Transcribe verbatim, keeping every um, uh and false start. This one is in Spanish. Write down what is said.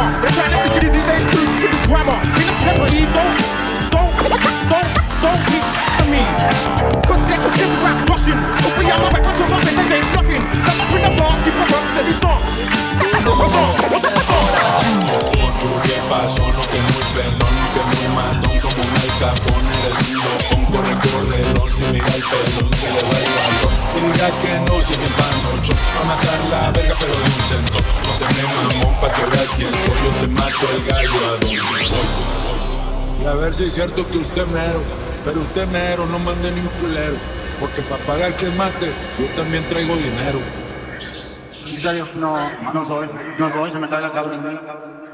They're trying to stick it easy, say it's true to this grammar. In a separate, don't, don't, don't, don't be to me. Cause they took him rap rushing. Took me out my back onto my face, they ain't nothing. Come up in the bars, keep my rocks, steady songs. ¿Qué pasó? No que muy fenón, que muy matón como un alcapón. Eres un locón, corre, corre, lón. Si mira el pelón, se le va el balón. Y diga que no, si bien panocho. A matar la verga, pero de un centón. No te me mamón pa' que veas quién soy. Yo te mato el gallo a donde voy. Y a ver si es cierto que usted mero, pero usted mero, no mande ni un culero. Porque pa' pagar que mate, yo también traigo dinero. En serio, no, no soy, no soy, se me cae la cabra.